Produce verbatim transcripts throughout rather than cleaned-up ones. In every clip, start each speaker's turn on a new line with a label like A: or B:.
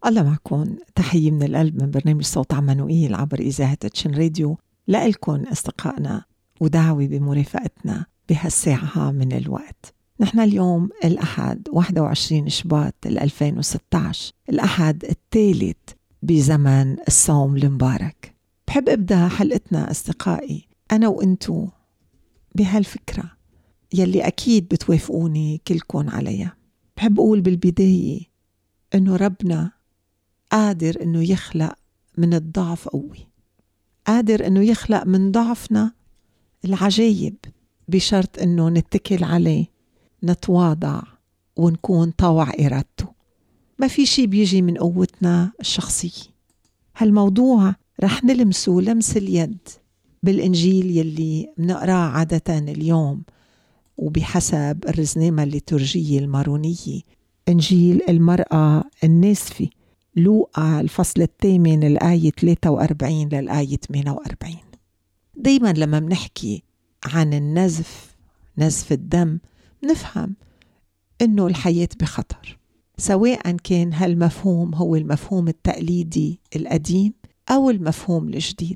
A: الله معكم. تحية من القلب من برنامج صوت عمانوئيل عبر إذاعة تشن راديو لإلكم أصدقائنا، ودعوة بمرافقتنا بهالساعة من الوقت. نحن اليوم الأحد واحد وعشرين شباط ألفين وستة عشر، الأحد الثالث بزمن الصوم المبارك. بحب أبدأ حلقتنا أصدقائي أنا وإنتو بهالفكرة يلي أكيد بتوافقوني كلكم عليها. بحب أقول بالبداية إنه ربنا قادر إنه يخلق من الضعف قوي، قادر إنه يخلق من ضعفنا العجايب، بشرط إنه نتكل عليه، نتواضع ونكون طوع إرادته. ما في شي بيجي من قوتنا الشخصية. هالموضوع رح نلمسه لمس اليد بالإنجيل يلي بنقراه عادة اليوم وبحسب الرزنامة الليتورجية المارونية، إنجيل المرأة الناسفة، لوقا الفصل الثامن الآية ثلاثة وأربعين للآية ثمانية وأربعين. دايما لما بنحكي عن النزف، نزف الدم، نفهم إنه الحياة بخطر، سواء كان هالمفهوم هو المفهوم التقليدي القديم أو المفهوم الجديد.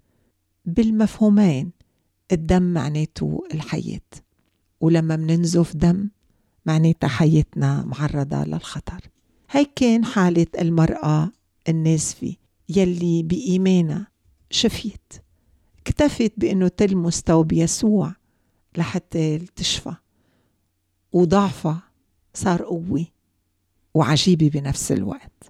A: بالمفهومين الدم معناته الحياة، ولما مننزف دم معناتها حياتنا معرضة للخطر. هاي كان حالة المرأة النازفة يلي بإيمانها شفيت، اكتفت بأنه تلمس ثوب يسوع لحتى تشفى، وضعفها صار قوي وعجيبة بنفس الوقت.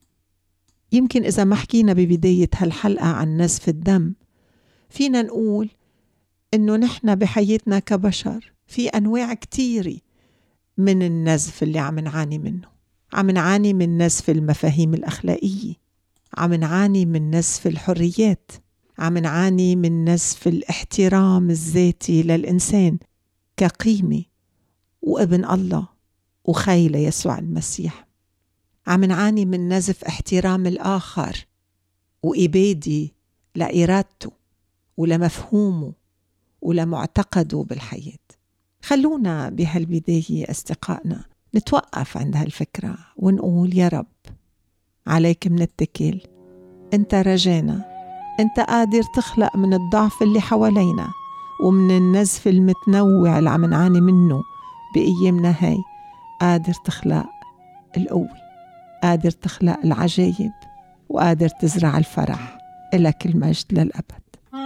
A: يمكن إذا ما حكينا ببداية هالحلقة عن نزف الدم، فينا نقول إنه نحن بحياتنا كبشر في أنواع كتيرة من النزف اللي عم نعاني منه. عم نعاني من نزف المفاهيم الأخلاقية، عم نعاني من نزف الحريات، عم نعاني من نزف الاحترام الذاتي للإنسان كقيمة وابن الله وخيل يسوع المسيح. عم نعاني من نزف احترام الآخر وإبادة لإرادته ولمفهومه ولمعتقده بالحياة. خلونا بهالبداية أصدقائنا نتوقف عند هالفكرة ونقول يا رب عليك منتكل، أنت رجانا، أنت قادر تخلق من الضعف اللي حوالينا ومن النزف المتنوع اللي عم نعاني منه بأيامنا هاي، قادر تخلق القوة، قادر تخلق العجايب، وقادر تزرع الفرح. إلك المجد للأبد.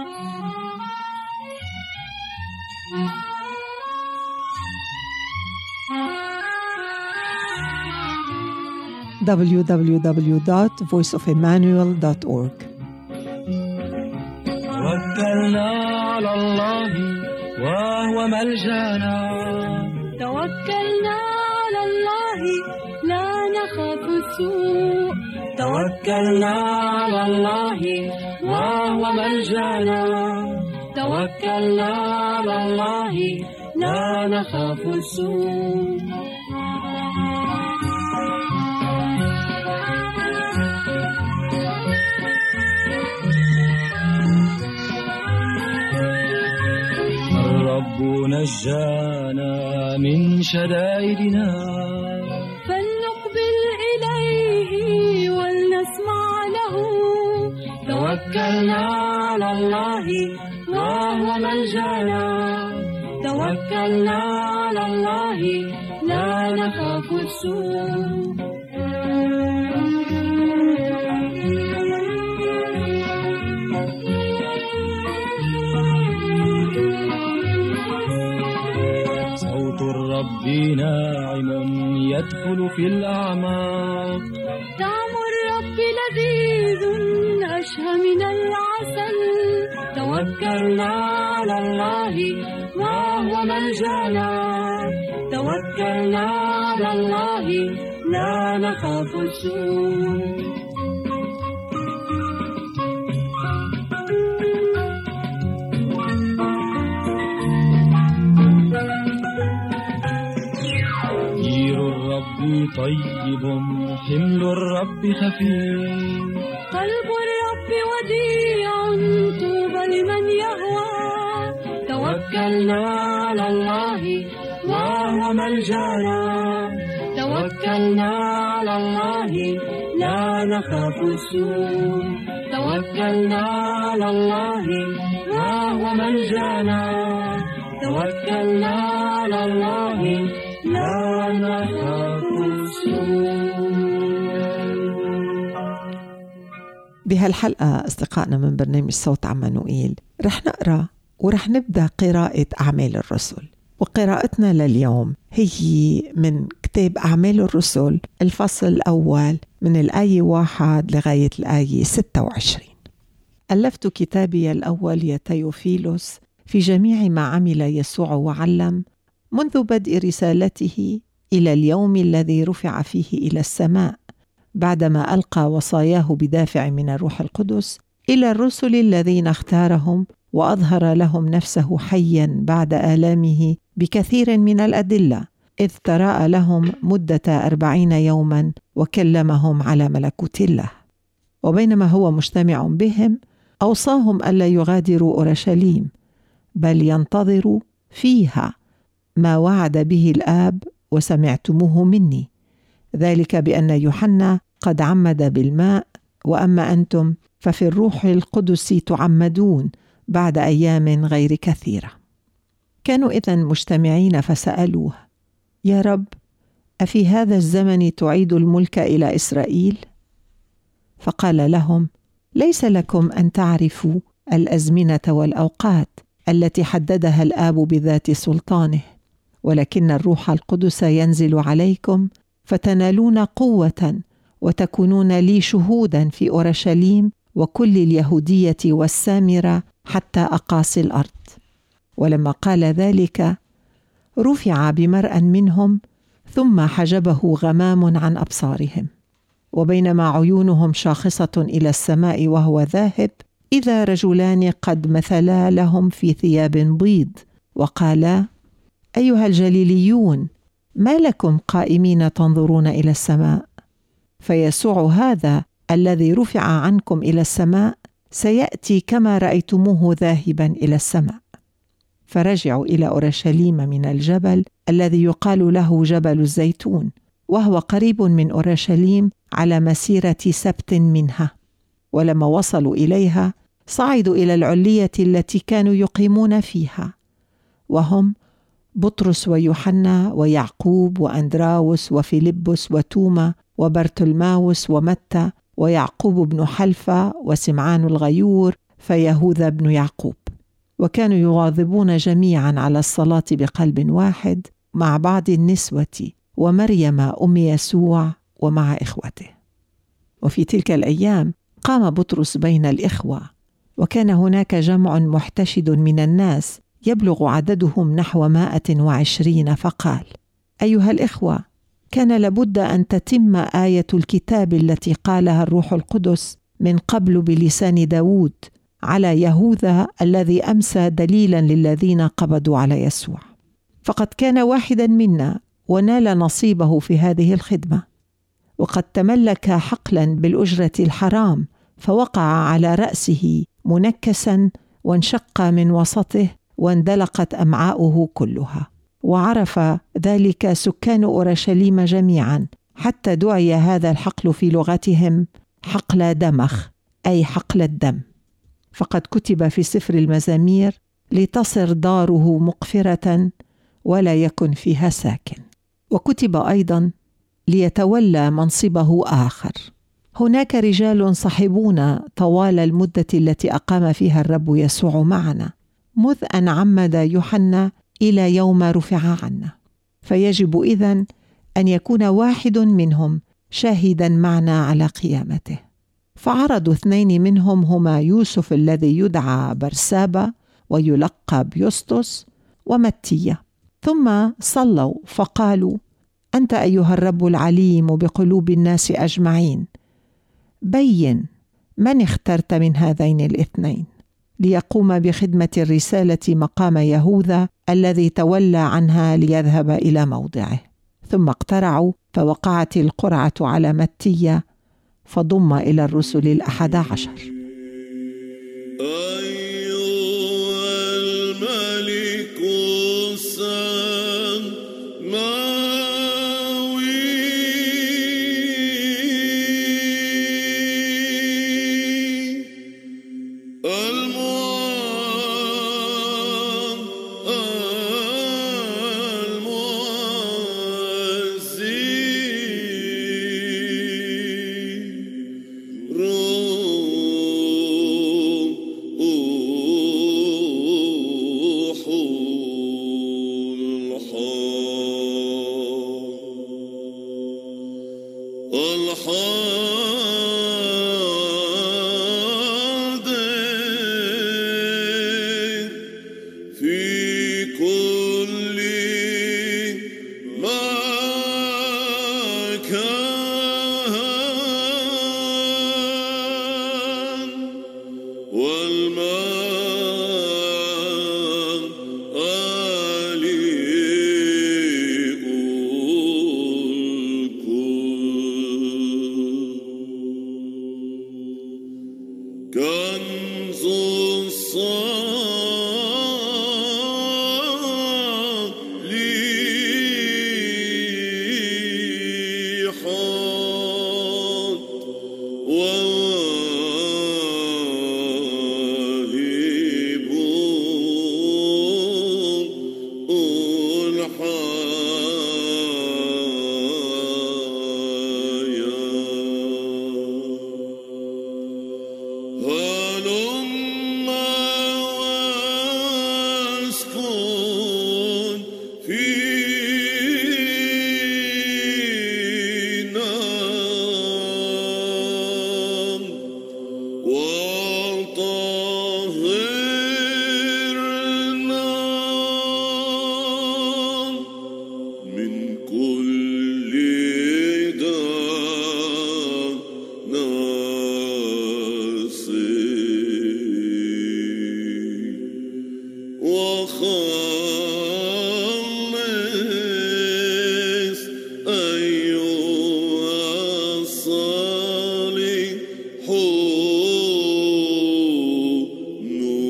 A: دبليو دبليو دبليو دوت فويس أوف إيمانويل دوت أورغ.
B: توكلنا على الله وهو ملجأنا،
C: توكلنا على الله لا نخاف السوء،
B: توكلنا على الله وهو ملجأنا، توكلنا على الله لا نخاف السوء. الرب نجانا من شدائدنا،
C: فلنقبل إليه ولنسمع له.
B: توكلنا على الله وهو ملجأنا، توكلنا على الله لا نخاف السوء. صوت الرب ناعم يدخل في الأعماق،
C: طعم الرب لذيذ أشهى من العسل.
B: توكلنا على الله وهو ملجأنا، توكلنا على الله لا نخاف السوء. طيب حمل الرب خفيف،
C: قلب الرب وديع طوبى لمن يهوى.
B: توكلنا على الله وهو ملجأنا، توكلنا على الله لا نخاف السوء. توكلنا على الله وهو ملجأنا، توكلنا على الله لا نخاف السوء.
A: بهالحلقة أصدقائنا من برنامج صوت عمانوئيل رح نقرأ ورح نبدأ قراءة أعمال الرسل، وقراءتنا لليوم هي من كتاب أعمال الرسل الفصل الأول من الآية واحد لغاية الآية ستة وعشرين. ألفت كتابي الأول يا تيوفيلوس في جميع ما عمل يسوع وعلم منذ بدء رسالته إلى اليوم الذي رفع فيه إلى السماء، بعدما ألقى وصاياه بدافع من الروح القدس إلى الرسل الذين اختارهم وأظهر لهم نفسه حيا بعد آلامه بكثير من الأدلة، إذ تراءى لهم مدة أربعين يوما وكلمهم على ملكوت الله. وبينما هو مجتمع بهم أوصاهم ألا يغادروا أورشليم، بل ينتظروا فيها ما وعد به الآب وسمعتموه مني، ذلك بأن يوحنا قد عمد بالماء، وأما أنتم ففي الروح القدس تعمدون بعد أيام غير كثيرة. كانوا إذن مجتمعين فسألوه: يا رب، أفي هذا الزمن تعيد الملك إلى إسرائيل؟ فقال لهم: ليس لكم أن تعرفوا الأزمنة والأوقات التي حددها الآب بذات سلطانه، ولكن الروح القدس ينزل عليكم فتنالون قوة وتكونون لي شهودا في أورشليم وكل اليهودية والسامرة حتى أقاصي الأرض. ولما قال ذلك رفع بمرأ منهم، ثم حجبه غمام عن أبصارهم. وبينما عيونهم شاخصة إلى السماء وهو ذاهب، إذا رجلان قد مثلا لهم في ثياب بيض وقالا: أيها الجليليون، ما لكم قائمين تنظرون إلى السماء؟ فيسوع هذا الذي رفع عنكم إلى السماء سيأتي كما رأيتموه ذاهبا إلى السماء. فرجعوا إلى أورشليم من الجبل الذي يقال له جبل الزيتون، وهو قريب من أورشليم على مسيرة سبت منها. ولما وصلوا إليها صعدوا إلى العلية التي كانوا يقيمون فيها، وهم بطرس ويوحنا ويعقوب وأندراوس وفيلبس وتوما وبرتلماوس ومتى ويعقوب بن حلفة وسمعان الغيور فيهوذا بن يعقوب. وكانوا يواظبون جميعا على الصلاة بقلب واحد مع بعض النسوة ومريم أم يسوع ومع إخوته. وفي تلك الأيام قام بطرس بين الإخوة، وكان هناك جمع محتشد من الناس يبلغ عددهم نحو مائة وعشرين، فقال: أيها الإخوة، كان لابد أن تتم آية الكتاب التي قالها الروح القدس من قبل بلسان داود على يهوذا الذي أمسى دليلا للذين قبضوا على يسوع. فقد كان واحدا منا ونال نصيبه في هذه الخدمة، وقد تملك حقلا بالأجرة الحرام، فوقع على رأسه منكسا وانشق من وسطه واندلقت أمعاؤه كلها. وعرف ذلك سكان أورشليم جميعا، حتى دعي هذا الحقل في لغتهم حقل دمخ، أي حقل الدم. فقد كتب في سفر المزامير: لتصر داره مقفرة ولا يكن فيها ساكن. وكتب أيضا: ليتولى منصبه آخر. هناك رجال صحبون طوال المدة التي أقام فيها الرب يسوع معنا، مذ أن عمد يوحنا إلى يوم رفع عنا، فيجب إذن أن يكون واحد منهم شاهدا معنا على قيامته. فعرضوا اثنين منهم، هما يوسف الذي يدعى برسابا ويلقب يسطس ومتية، ثم صلوا فقالوا: أنت أيها الرب العليم بقلوب الناس أجمعين، بين من اخترت من هذين الاثنين ليقوم بخدمة الرسالة مقام يهوذا الذي تولى عنها ليذهب إلى موضعه. ثم اقترعوا، فوقعت القرعة على متية، فضم إلى الرسل الأحد عشر.
D: أيها الملك السماوي كنز الصالحات وواهب الحياة. هلم واسكن فينا وطهرنا من كل دنس وخلص أيها الصالحون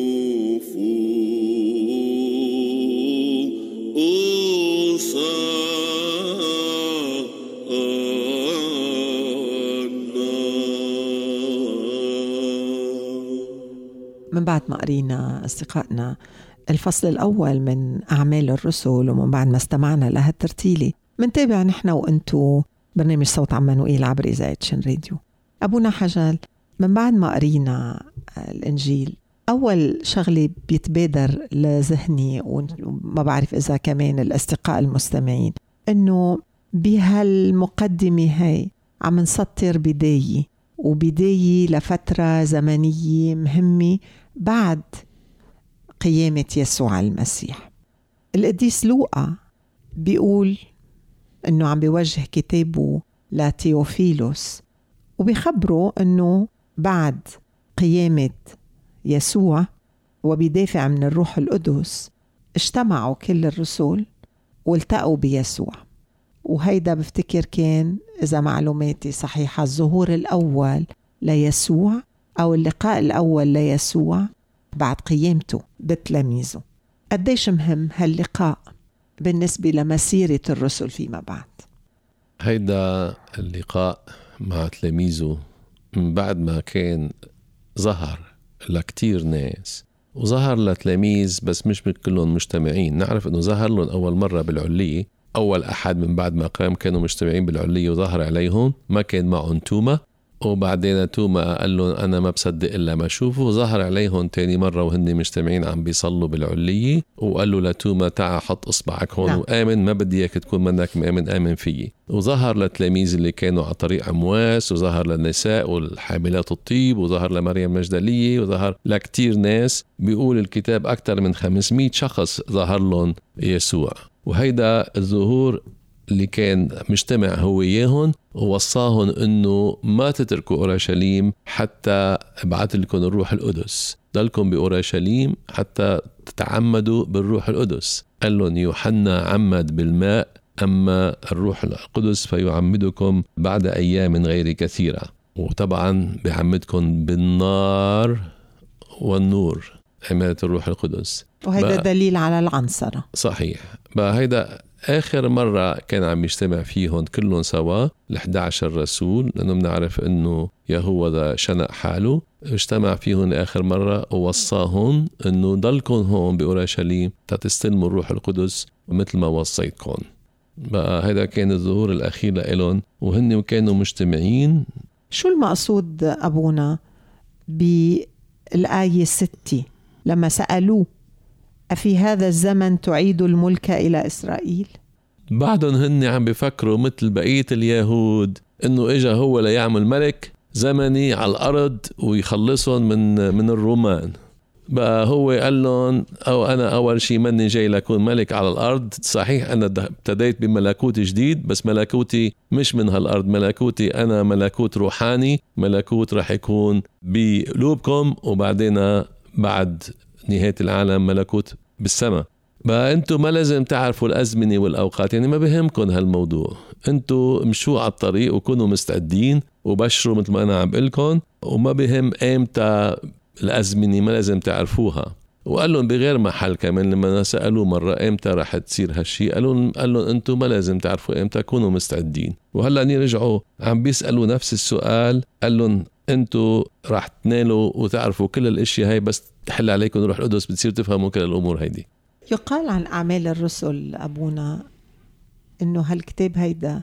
D: نفوسنا.
A: من بعد ما قرينا أصدقائنا الفصل الأول من أعمال الرسل ومن بعد ما استمعنا لها الترتيلة، منتابع نحن وأنتو برنامج صوت عمانوئيل عبر إذاعة شن راديو. أبونا حجل، من بعد ما قرينا الإنجيل أول شغلة بيتبادر لذهني وما بعرف إذا كمان الأصدقاء المستمعين إنه بهالمقدمة هاي عم نسطر بداية وبداية لفترة زمنية مهمة بعد قيامة يسوع المسيح. القديس لوقا بيقول إنه عم بيوجه كتابه لتيوفيلوس وبيخبره إنه بعد قيامة يسوع وبدافع من الروح القدس اجتمعوا كل الرسل والتقوا بيسوع. وهيدا بفتكر كان إذا معلوماتي صحيحة الظهور الأول ليسوع أو اللقاء الأول ليسوع بعد قيامته بتلاميذه. قديش مهم هاللقاء بالنسبة لمسيرة الرسل فيما بعد؟
E: هيدا اللقاء مع تلاميذه من بعد ما كان ظهر لكتير ناس وظهر لتلاميذ بس مش كلهم مجتمعين. نعرف انه ظهر لهم اول مرة بالعلية، اول احد من بعد ما قام كانوا مجتمعين بالعلية وظهر عليهم، ما كان معهم توما، وبعدين توما قال لهم أنا ما بصدق إلا ما شوفه. ظهر عليهم تاني مرة وهن مجتمعين عم بيصلوا بالعلية وقال له لتوما تعا حط إصبعك هون لا. وآمن، ما بدي إياك تكون منك مآمن، آمن فيي. وظهر للتلاميذ اللي كانوا على طريق أمواس، وظهر للنساء والحاملات الطيب، وظهر لمريم مجدلية، وظهر لكتير ناس. بيقول الكتاب أكثر من خمسمية شخص ظهر لهم يسوع. وهيدا الظهور اللي كان مجتمع هو إياهن ووصاهن أنه ما تتركوا أورشليم حتى ابعث لكم الروح القدس، ضلكم بأورشليم حتى تتعمدوا بالروح القدس. قال لهم يوحنا عمد بالماء، أما الروح القدس فيعمدكم بعد أيام غير كثيرة، وطبعا بيعمدكم بالنار والنور، عمادة الروح القدس.
A: وهذا دليل على العنصرة.
E: صحيح. بقى هيدا آخر مرة كان عم يجتمع فيهم كلهم سوا الأحد عشر رسول، لأنه بنعرف أنه يهوذا شنق حاله. اجتمع فيهم آخر مرة ووصاهم أنه ضلكم هون بأورشليم تستلموا الروح القدس مثل ما وصيتكم. بقى هذا كان الظهور الأخير لهم وهن كانوا مجتمعين.
A: شو المقصود أبونا بالآية ستة لما سألوه أفي هذا الزمن تعيد الملك إلى إسرائيل؟
E: بعدهم هن عم بيفكروا مثل بقية اليهود إنه إجا هو ليعمل ملك زمني على الأرض ويخلصهم من من الرومان. بقى هو قال لهم أو أنا أول شيء مني جاي لكون ملك على الأرض. صحيح أنا ابتديت بملكوت جديد، بس ملكوتي مش من هالأرض، ملكوتي أنا ملكوت روحاني، ملكوت رح يكون بقلوبكم، وبعدين بعد نهاية العالم ملكوت بالسماء. بقى أنتوا ما لازم تعرفوا الأزمنة والأوقات، يعني ما بهمكن هالموضوع، أنتوا مشوا على الطريق وكونوا مستعدين وبشروا مثل ما أنا عم بقلكن، وما بهم إمتى الأزمنة ما لازم تعرفوها. وقال لهم بغير محل كمان لما سألوا مرة إمتى رح تصير هالشي، قال لهم قال لهم أنتوا ما لازم تعرفوا إمتى، كونوا مستعدين. وهلأ نرجعوا عم بيسألوا نفس السؤال، قال لهم أنتوا رح تنالوا وتعرفوا كل الأشياء هاي، بس تحل عليكم روح القدس بتصير تفهموا كل الأمور هيدي.
A: يقال عن أعمال الرسل أبونا إنه هالكتاب هيدا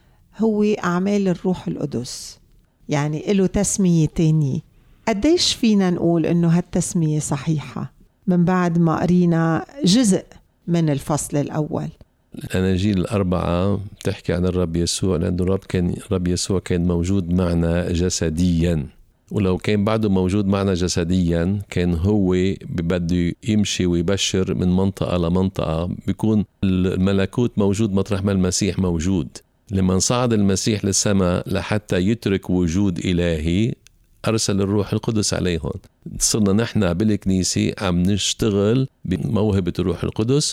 A: هو أعمال الروح القدس، يعني له تسمية تانية. قديش فينا نقول إنه هالتسمية صحيحة من بعد ما قرينا جزء من الفصل الأول؟
E: الأناجيل الأربعة تحكي عن الرب يسوع، لأن الرب كان الرب يسوع كان موجود معنا جسديا، ولو كان بعده موجود معنا جسديا كان هو بده يمشي ويبشر من منطقة لمنطقة، بيكون الملكوت موجود مطرح ما المسيح موجود. لما صعد المسيح للسماء لحتى يترك وجود إلهي أرسل الروح القدس عليهم. صرنا نحن بالكنيسة عم نشتغل بموهبة الروح القدس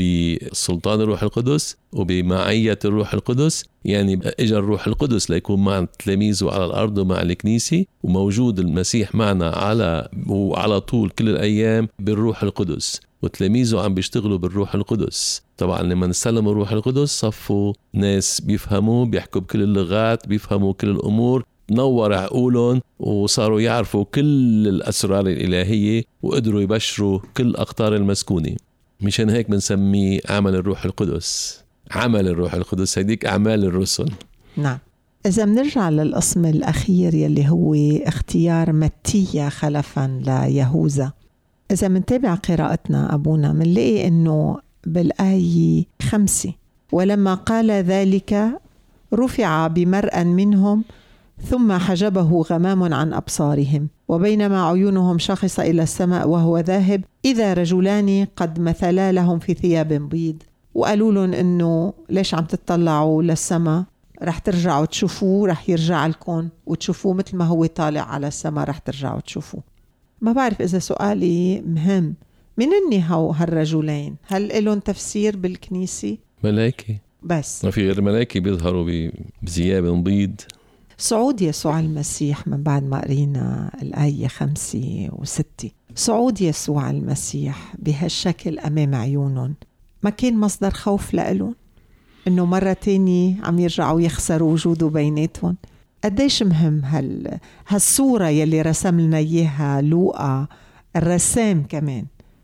E: وبسلطان الروح القدس وبمعية الروح القدس، يعني إجا الروح القدس ليكون مع تلاميذه على الأرض ومع الكنيسة، وموجود المسيح معنا على وعلى طول كل الأيام بالروح القدس، وتلاميذه عم بيشتغلوا بالروح القدس. طبعا لما نستلموا الروح القدس صفوا ناس بيفهموا، بيحكوا بكل اللغات، بيفهموا كل الأمور، نور عقولهم وصاروا يعرفوا كل الأسرار الإلهية وقدروا يبشروا كل أقطار المسكونة. مشان هيك بنسميه عمل الروح القدس. عمل الروح القدس هيديك أعمال الرسل.
A: نعم. إذا بنرجع للقسم الأخير يلي هو اختيار متية خلفا ليهوذا، إذا منتابع قراءتنا أبونا منلاقي إنه بالآية خمسة ولما قال ذلك رفع بمرأ منهم ثم حجبه غمام عن أبصارهم، وبينما عيونهم شاخصة إلى السماء وهو ذاهب إذا رجلان قد مثلا لهم في ثياب بيض. وقالوا لهم إنه ليش عم تطلعوا للسماء؟ رح ترجعوا تشوفوه، رح يرجع لكم وتشوفوه مثل ما هو طالع على السماء، رح ترجعوا تشوفوه. ما بعرف إذا سؤالي مهم، من إني هو هالرجلين هل لهم تفسير بالكنيسة؟
E: ملائكة
A: بس،
E: ما في غير ملائكة بيظهروا بثياب بيض.
A: صعود يسوع المسيح من بعد ما قرينا الآية خمسة وستة، صعود يسوع المسيح بهالشكل أمام عيونهم ما كان مصدر خوف لإلهم إنه مرة تانية عم يرجعوا يخسروا وجوده بيناتهم؟ قديش مهم هال هالصورة يلي رسم لنا إياها لوقا الرسام كمان؟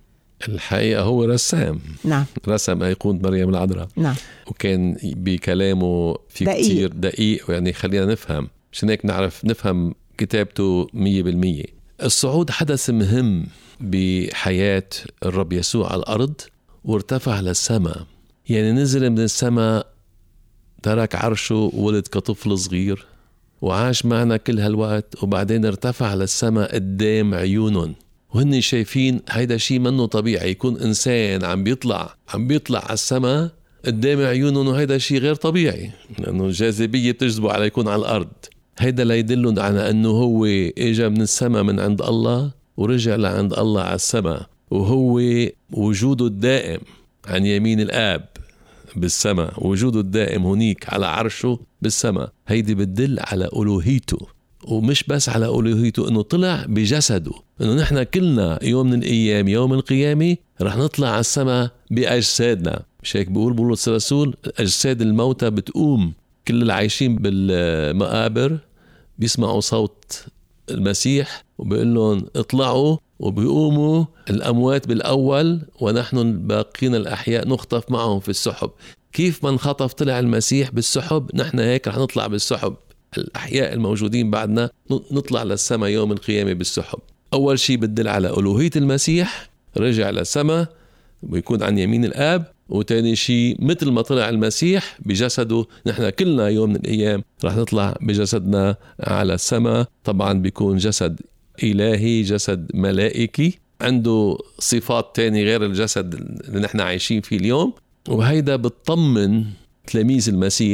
E: الحقيقة هو رسام.
A: نعم.
E: رسم أيقونة مريم العذراء.
A: نعم.
E: وكان بكلامه في دقيق. كتير دقيق، يعني خلينا نفهم، عشان هيك نعرف نفهم كتابته مية بالمية. الصعود حدث مهم بحياة الرب يسوع على الأرض، وارتفع للسماء، يعني نزل من السماء، ترك عرشه وولد كطفل صغير وعاش معنا كل هالوقت، وبعدين ارتفع للسماء قدام عيونهم وهن شايفين. هيدا شيء منه طبيعي يكون إنسان عم بيطلع عم بيطلع على السماء قدام عيونهم، وهيدا شيء غير طبيعي لأنه الجاذبية بتجذبه على يكون على الأرض. هيدا لا يدلون على أنه هو إجا من السماء من عند الله ورجع لعند الله على السماء، وهو وجوده الدائم عن يمين الآب بالسماء، وجوده الدائم هنيك على عرشه بالسماء. هيدي بتدل على ألوهيته، ومش بس على ألوهيته، إنه طلع بجسده، إنه نحن كلنا يوم من الأيام يوم القيامة رح نطلع على السماء بأجسادنا. مش هيك بيقول بولس الرسول؟ أجساد الموتى بتقوم، كل العايشين بالمقابر بيسمعوا صوت المسيح وبيقول لهم اطلعوا، وبيقوموا الأموات بالأول ونحن الباقين الأحياء نخطف معهم في السحب. كيف ما انخطف طلع المسيح بالسحب، نحن هيك رح نطلع بالسحب، الأحياء الموجودين بعدنا نطلع للسماء يوم القيامة بالسحب. أول شيء بدل على ألوهية المسيح، رجع للسماء ويكون عن يمين الآب. وتاني شيء مثل ما طلع المسيح بجسده، نحن كلنا يوم من الأيام رح نطلع بجسدنا على السماء. طبعا بيكون جسد إلهي، جسد ملائكي، عنده صفات تاني غير الجسد اللي نحن عايشين فيه اليوم. وهيدا بتطمن تلاميذ المسيح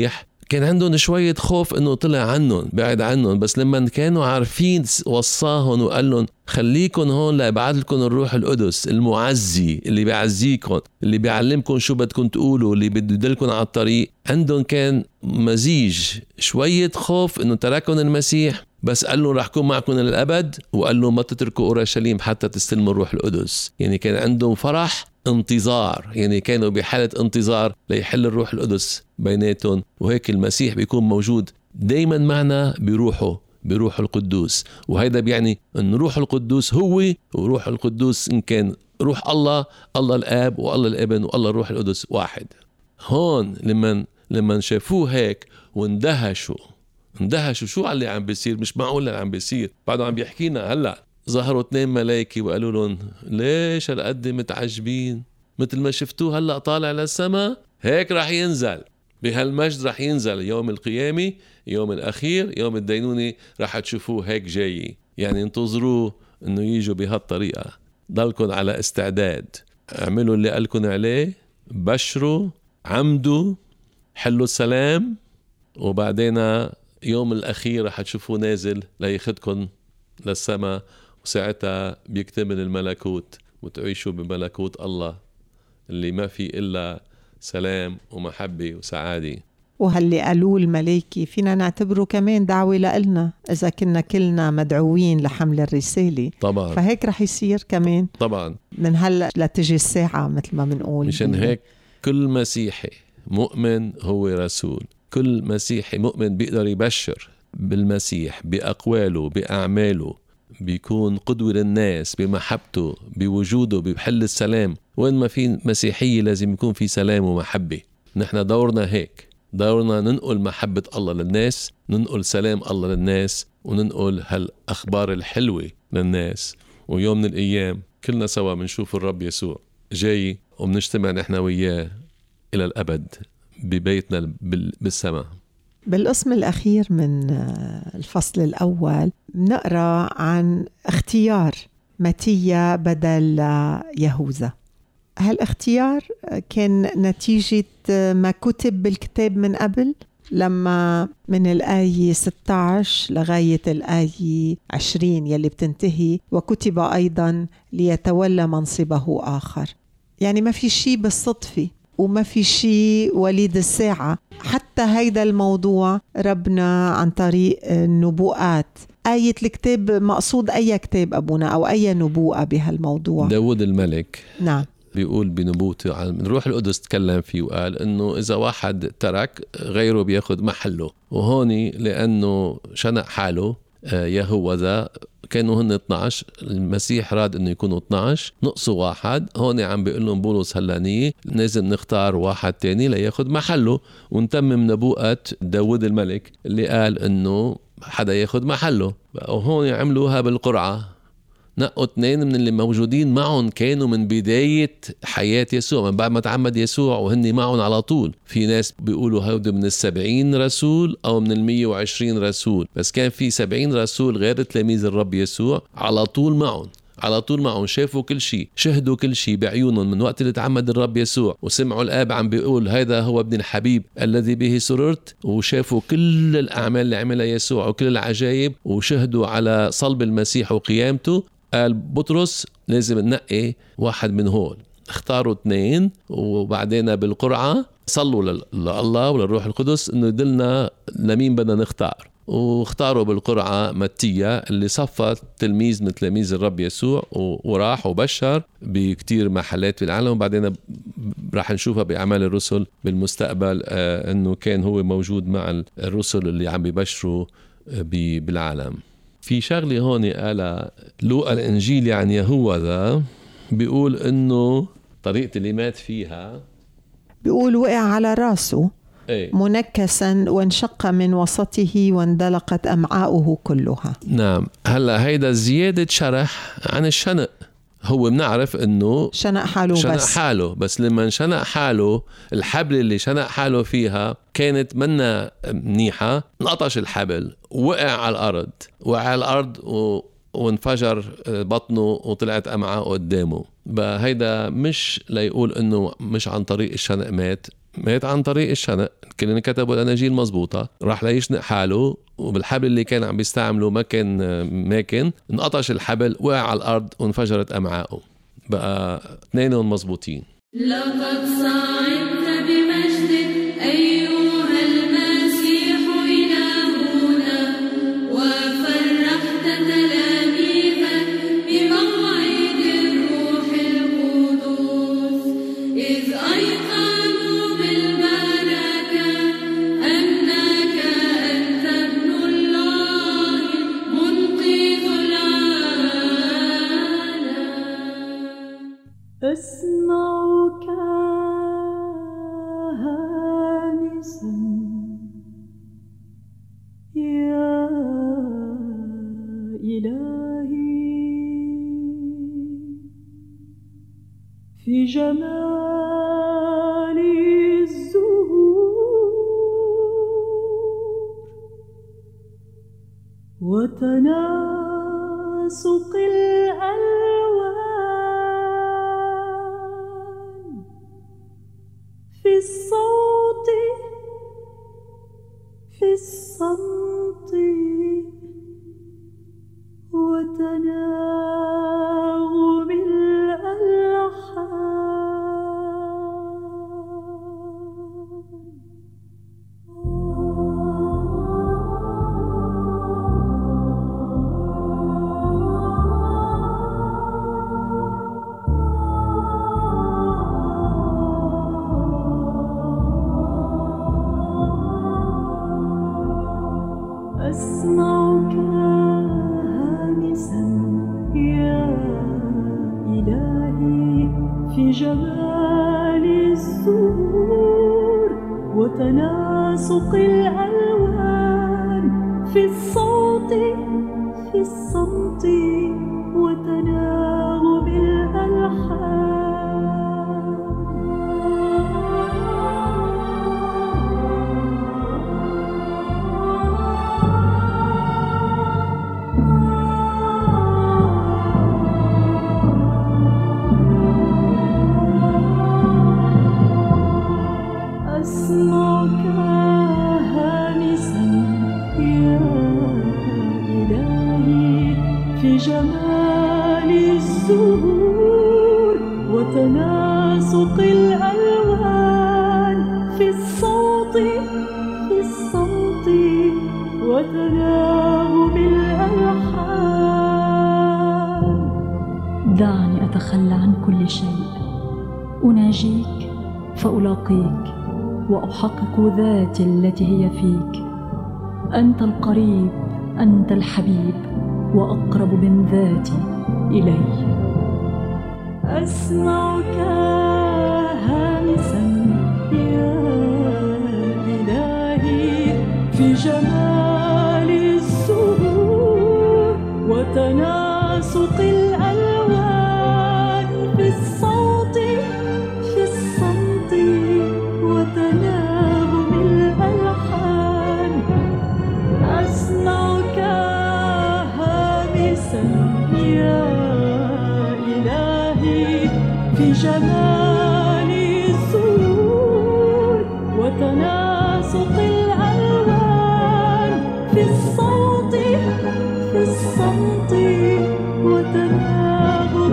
E: كان عندهم شوية خوف انه طلع عنهم بعد عنهم، بس لما كانوا عارفين وصاهم وقال لهم خليكن هون لأبعث لكم الروح القدس المعزي اللي بيعزيكم، اللي بيعلمكم شو بدكم تقولوا، اللي بدلكم على الطريق. عندهم كان مزيج شوية خوف انه تركن المسيح، بس قال له رح كون معكم للأبد، وقال له ما تتركوا أورشليم حتى تستلموا الروح القدس. يعني كان عندهم فرح، انتظار، يعني كانوا بحالة انتظار ليحل الروح القدس بيناتهم. وهيك المسيح بيكون موجود دايما معنا بروحه، بروح القدوس. وهذا بيعني أن روح القدوس هو وروح القدوس إن كان روح الله، الله الآب والله الابن والله الروح القدس واحد. هون لما لما شافوه هيك واندهشوا اندهشوا شو اللي عم بيصير، مش معقول اللي عم بيصير. بعدهم عم بيحكينا هلا ظهروا اثنين ملائكة وقالوا لهم ليش هالقد متعجبين؟ مثل ما شفتوه هلا طالع للسما هيك رح ينزل بهالمجد، رح ينزل يوم القيامة، يوم الأخير، يوم الدينونة، رح تشوفوه هيك جاي. يعني انتظروا انه يجوا بهالطريقة. ضلكن على استعداد، اعملوا اللي قالكن عليه، بشروا، عمدوا، حلوا السلام، وبعدين يوم الأخير رح تشوفوه نازل لياخدكن للسماء، وساعتها بيكتمل الملكوت وتعيشوا بملكوت الله اللي ما في إلا سلام ومحبة وسعادة.
A: وهاللي قالوه الملائكة فينا نعتبره كمان دعوة لنا إذا كنا كلنا مدعوين لحمل الرسالة.
E: طبعا
A: فهيك رح يصير كمان
E: طبعا
A: من هلأ لتجي الساعة مثل ما بنقول.
E: مشان هيك كل مسيحي مؤمن هو رسول، كل مسيحي مؤمن بيقدر يبشر بالمسيح بأقواله بأعماله، بيكون قدوة للناس بمحبته بوجوده، بحل السلام. وين ما في مسيحية لازم يكون في سلام ومحبة. نحن دورنا هيك، دورنا ننقل محبة الله للناس، ننقل سلام الله للناس، وننقل هالأخبار الحلوة للناس. ويوم من الأيام كلنا سوا بنشوف الرب يسوع جاي وبنجتمع نحن وياه إلى الأبد ببيتنا بالسماء.
A: بالقسم الأخير من الفصل الأول نقرأ عن اختيار متيا بدل يهوذا. هالاختيار كان نتيجة ما كتب بالكتاب من قبل، لما من الآية ستة عشر لغاية الآية عشرين يلي بتنتهي وكتب أيضا ليتولى منصبه آخر. يعني ما في شيء بالصدفة وما في شيء وليد الساعة. حتى هيدا الموضوع ربنا عن طريق النبوءات. آية الكتاب مقصود أي كتاب أبونا أو أي نبوءة بهالموضوع؟
E: داود الملك
A: نعم
E: بيقول بنبوته عن روح القدس تكلم فيه وقال إنه إذا واحد ترك غيره بياخد محله. وهوني لأنه شنق حاله يهوذا كانوا هن اثنا عشر، المسيح راد انه يكونوا اثنا عشر، نقصوا واحد. هون عم بيقول لهم بولس هلانية لازم نختار واحد تاني لياخد محله، ونتمم نبوءة داود الملك اللي قال انه حدا ياخد محله. وهون عملوها بالقرعة، نقوا اثنين من اللي موجودين معهم كانوا من بداية حياة يسوع، من بعد ما تعمد يسوع وهن معهم على طول. في ناس بيقولوا هودي من السبعين رسول أو من المية وعشرين رسول، بس كان في سبعين رسول غير تلاميذ الرب يسوع على طول معهم، على طول معهم، شافوا كل شيء، شهدوا كل شيء بعيونهم من وقت اللي تعمد الرب يسوع، وسمعوا الآب عم بيقول هذا هو ابن الحبيب الذي به سررت، وشافوا كل الأعمال اللي عملها يسوع وكل العجائب، وشهدوا على صلب المسيح وقيامته. قال بطرس لازم ننقي واحد من هول. اختاروا اثنين، وبعدين بالقرعة صلوا لله وللروح القدس انه يدلنا لمين بدنا نختار، واختاروا بالقرعة متيا اللي صفى تلميذ من تلاميذ الرب يسوع، وراح وبشر بكتير محلات في العالم. وبعدين راح نشوفها بأعمال الرسل بالمستقبل آه انه كان هو موجود مع الرسل اللي عم بيبشروا بالعالم. في شغلة هون قال لوقا الإنجيل يعني يهوذا، بيقول إنه طريقة اللي مات فيها،
A: بيقول وقع على راسه
E: ايه؟
A: منكسا وانشق من وسطه واندلقت أمعاؤه كلها.
E: نعم. هلا هيدا زيادة شرح عن الشنق. هو بنعرف إنه
A: شنق حاله
E: شنق
A: بس
E: حاله بس لما شنق حاله الحبل اللي شنق حاله فيها كانت منا منيحة، انقطش الحبل، وقع على الأرض، وقع على الأرض و... وانفجر بطنه وطلعت أمعاء قدامه. هيدا مش ليقول إنه مش عن طريق الشنق مات، مات عن طريق الشنق. كلهم كتبوا الأناجيل مزبوطة، راح ليشنق حاله وبالحبل اللي كان عم بيستعمله ما كان ماكن، انقطش الحبل وقع على الأرض وانفجرت أمعاءه. بقى اثنينهم مزبوطين.
C: لقد صعدت بمجد أيها المسيح إلهنا، وفرحت تلاميذك بموعد الروح القدس، إذ أيقنوا بالبركة أنك أنت ابن الله منقذ العالم.
F: أسمعك هامسا يا إلهي في جمال الزهور وتناسق الألوان، في الصوت في الصمت وتناغم الألحان. أسمعك هامسا يا إلهي في جمال الزهور وتناسق الألوان، في الصوت في الصمت وتناغم الألحان. أسمعك هامسا يا إلهي في جمال الزهور وتناسق الألوان، في الصوت في الصمت وتناغم الألحان.
G: دعني أتخلى عن كل شيء، أناجيك فألاقيك وأحقق ذاتي التي هي فيك. أنت القريب، أنت الحبيب، وأقرب من ذاتي إلي.
F: أسمعك هامسا يا إلهي في جمال الزهور وتناسق الألوان، في الصوت في الصمت وتناغم الألحان. أسمعك هامسا يا إلهي في جمال الزهور وتناسق الألوان، في الصوت في الصمت وتناغم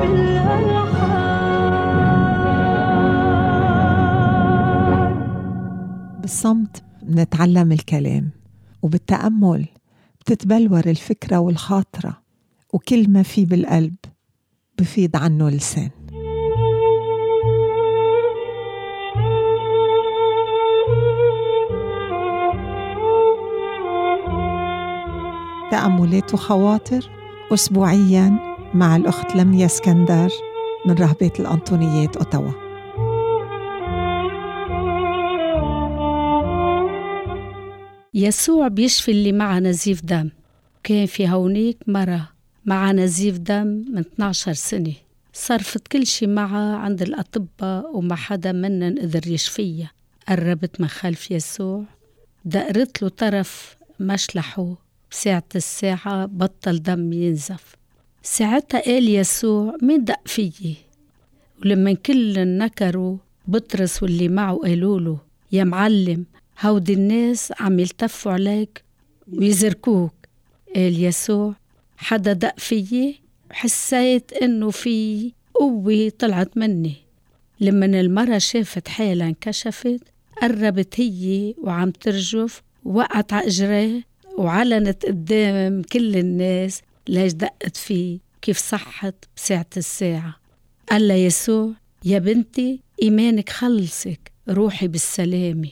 F: الألحان.
A: بالصمت بنتعلم الكلام، وبالتأمل بتتبلور الفكرة والخاطرة، وكل ما في بالقلب بفيض عنه لسان. تأملات وخواطر أسبوعياً مع الأخت لميا اسكندر من رهبة الأنطونيات أوتاوا.
H: يسوع بيشفي اللي مع نزيف دم. كان في هونيك مرة مع نزيف دم من اثناشر سنة، صرفت كل شي معها عند الأطباء وما حدا منن قدر يشفيها. قربت من خلف يسوع، دقرت له طرف مشلحه، بساعة الساعة بطل دم ينزف. ساعتها قال يسوع مين دق فيي؟ ولما كل نكروا بطرس واللي معه قالوا له يا معلم هودي الناس عم يلتفوا عليك ويزركوك. قال يسوع حدا دق فيي، حسيت إنه في قوة طلعت مني. لما المرة شافت حالها انكشفت، قربت هي وعم ترجف، وقعت على إجريه وعلنت قدام كل الناس ليش دقت فيه، كيف صحت بساعة الساعة. قال لها يسوع يا بنتي إيمانك خلصك، روحي بالسلامة.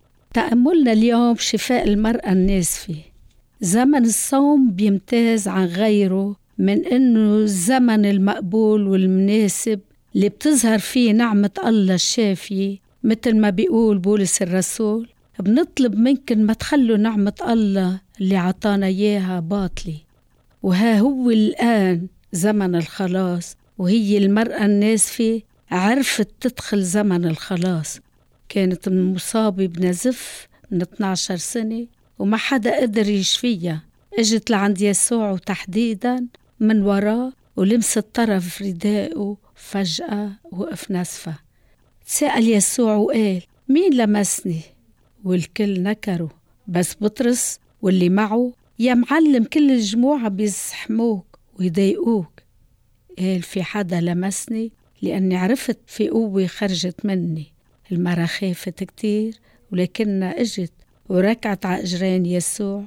H: تأملنا اليوم شفاء المرأة الناسفة. زمن الصوم بيمتاز عن غيره من إنه الزمن المقبول والمناسب اللي بتظهر فيه نعمة الله الشافية. مثل ما بيقول بولس الرسول، بنطلب منكن ما تخلوا نعمة الله اللي عطانا إياها باطلة. وها هو الآن زمن الخلاص، وهي المرأة الناسفة عرفت تدخل زمن الخلاص. كانت مصابة بنزف من اثني عشر سنة وما حدا قدر يشفيها. اجت لعند يسوع وتحديدا من وراه ولمست طرف ردائه، فجأة وقف نزفة. سأل يسوع وقال مين لمسني؟ والكل نكروا، بس بطرس واللي معه يا معلم كل الجموع بيزحموك ويضايقوك. قال في حدا لمسني لأني عرفت في قوة خرجت مني. المرة خافت كتير، ولكنها اجت وركعت على إجرين يسوع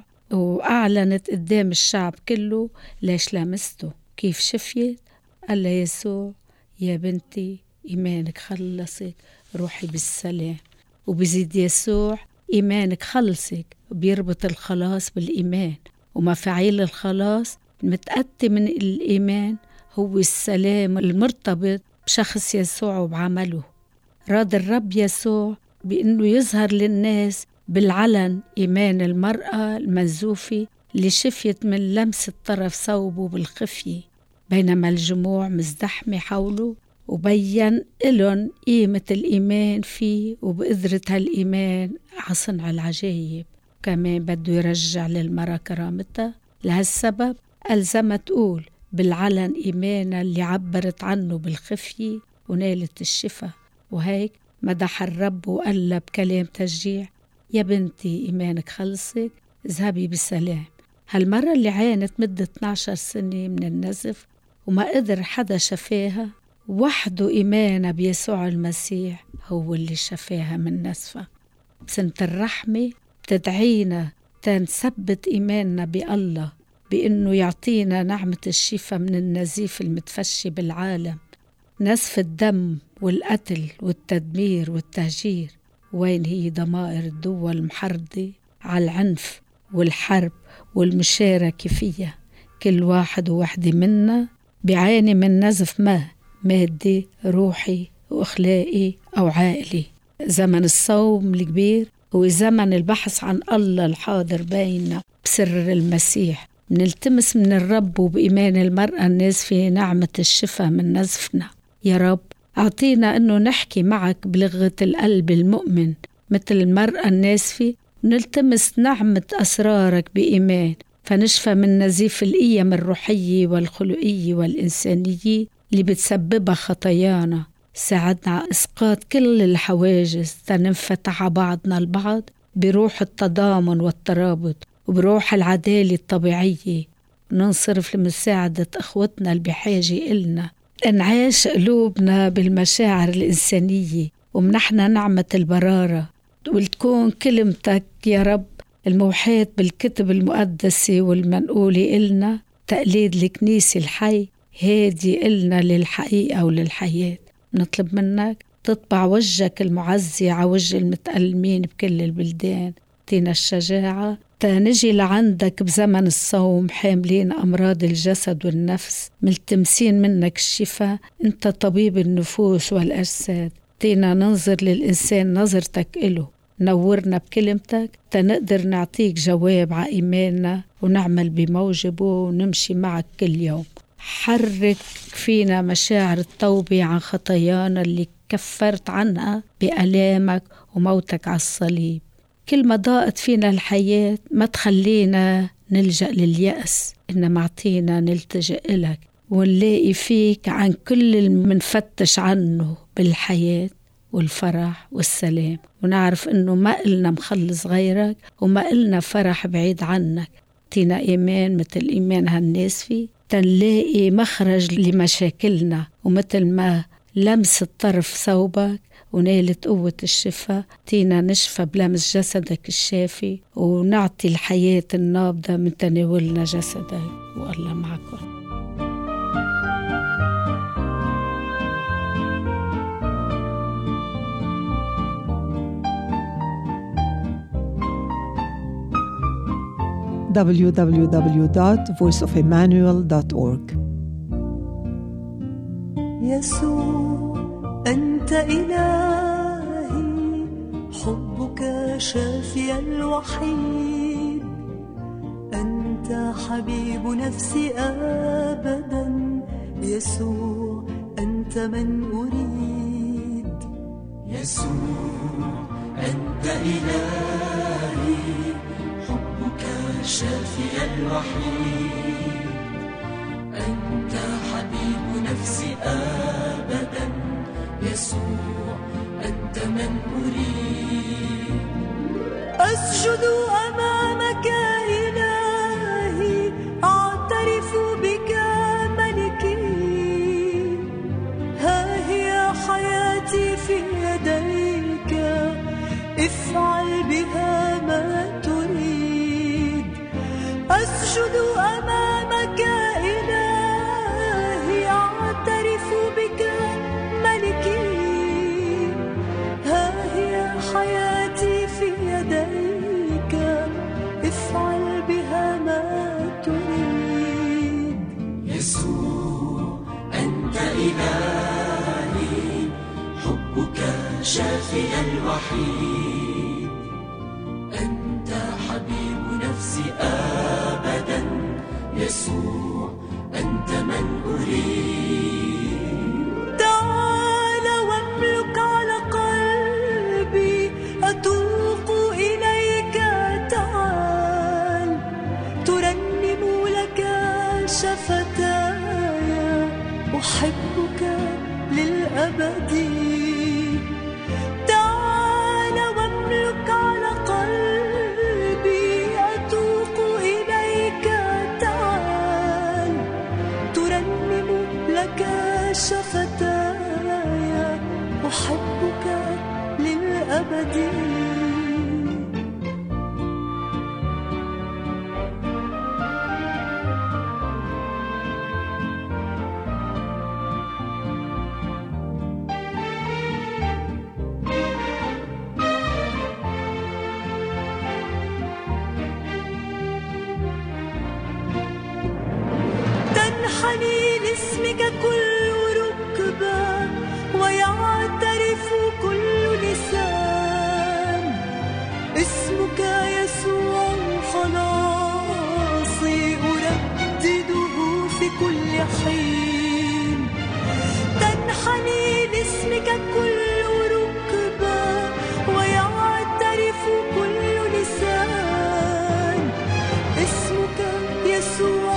H: وأعلنت قدام الشعب كله ليش لمسته كيف شفيت. قال لها يسوع يا بنتي إيمانك خلصك، روحي بالسلام. وبزيد يسوع إيمانك خلصك، بيربط الخلاص بالإيمان، ومفاعيل الخلاص المتأتي من الإيمان هو السلام المرتبط بشخص يسوع وبعمله. راد الرب يسوع بأنه يظهر للناس بالعلن إيمان المرأة المنزوفة اللي شفيت من لمس الطرف ثوبه بالخفية بينما الجموع مزدحمة حوله، وبين لهم قيمة الإيمان فيه وبقدرة هالإيمان على صنع العجائب. كمان بده يرجع للمرأة كرامتها. لهالسبب ألزمها تقول بالعلن إيمانها اللي عبرت عنه بالخفية ونالت الشفاء. وهيك مدح الرب وقال لها بكلام تشجيع يا بنتي إيمانك خلصك، اذهبي بسلام. هالمرة اللي عانت مدة اثني عشر سنة من النزف وما قدر حدا شفاها، وحده إيمانها بيسوع المسيح هو اللي شفاها من نزفة. بسنة الرحمة تدعينا تنثبت إيماننا بالله بأنه يعطينا نعمة الشفاء من النزيف المتفشي بالعالم، نزف الدم والقتل والتدمير والتهجير. وين هي ضمائر الدول المحرضة على العنف والحرب والمشاركة فيها؟ كل واحد ووحدة منا بيعاني من نزف ما مادي روحي وأخلاقي أو عائلي. زمن الصوم الكبير هو زمن البحث عن الله الحاضر بيننا بسر المسيح. نلتمس من الرب وبإيمان المرأة الناس في نعمة الشفاء من نزفنا. يا رب أعطينا أنه نحكي معك بلغة القلب المؤمن مثل المرأة الناسفة، ونلتمس نعمة أسرارك بإيمان فنشفى من نزيف القيم الروحية والخلقية والإنسانية اللي بتسببها خطايانا. ساعدنا على إسقاط كل الحواجز تنفتح بعضنا البعض بروح التضامن والترابط وبروح العدالة الطبيعية. ننصرف لمساعدة أخوتنا اللي بحاجة إلنا، انعاش قلوبنا بالمشاعر الإنسانية ومنحنا نعمة البرارة. ولتكون كلمتك يا رب الموحاة بالكتب المقدسة والمنقولة إلنا تقليد الكنيسة الحي هادي إلنا للحقيقة وللحياة. نطلب منك تطبع وجهك المعزي على وجه المتألمين بكل البلدان. تينا الشجاعة تنجي لعندك بزمن الصوم حاملين أمراض الجسد والنفس، ملتمسين منك الشفاء. أنت طبيب النفوس والأجساد. تينا ننظر للإنسان نظرتك إله. نورنا بكلمتك تنقدر نعطيك جواب على إيماننا ونعمل بموجبه ونمشي معك كل يوم. حرك فينا مشاعر التوبة عن خطايانا اللي كفرت عنها بألامك وموتك على الصليب. كل ما ضاقت فينا الحياة ما تخلينا نلجأ لليأس، إنما اعطينا نلتجئ إلك ونلاقي فيك عن كل المنفتش عنه بالحياة والفرح والسلام، ونعرف إنه ما إلنا مخلص غيرك وما إلنا فرح بعيد عنك. تينا إيمان مثل إيمان هالناس فيه، تنلاقي مخرج لمشاكلنا، ومثل ما لمس طرف ثوبك ونالت قوة الشفاء، تينا نشفى بلمس جسدك الشافي، ونعطي الحياة النابضة من تناولنا جسدك. والله معكم.
A: دبليو دبليو دبليو دوت فويس اوف إيمانويل دوت أورج.
F: يسوع أنت إلهي، حبك شافي الوحيد، أنت حبيب نفسي أبدا، يسوع أنت من أريد.
B: يسوع أنت إلهي، حبك شافي الوحيد، أنت حبيب نفسي أبدا، يسوع أنت من أريد.
F: أسجد أمامك إلهي، أعترف بك ملكي، ها هي حياتي في يديك، افعل بها ما تريد. أسجد أمامك إلهي، أعترف بك ملكي، ها هي حياتي في يديك، افعل بها ما تريد.
B: يسوع أنت إلهي، حبك شافي الوحيد، أنت حبيب نفسي أبدا، يسوع أنت من أريد.
F: تعال واملك على قلبي، أتوق إليك، تعال ترنم لك شفتاي، أحبك للأبد. تعال واملك على قلبي، أتوق إليك، تعال ترنم لك شفتاي، أحبك للأبد. تنحني لاسمك كل ركبة، ويعترف كل لسان، اسمك يسوع خلاصي، أردده في كل حين. تنحني لاسمك كل ركبة، ويعترف كل لسان، اسمك يسوع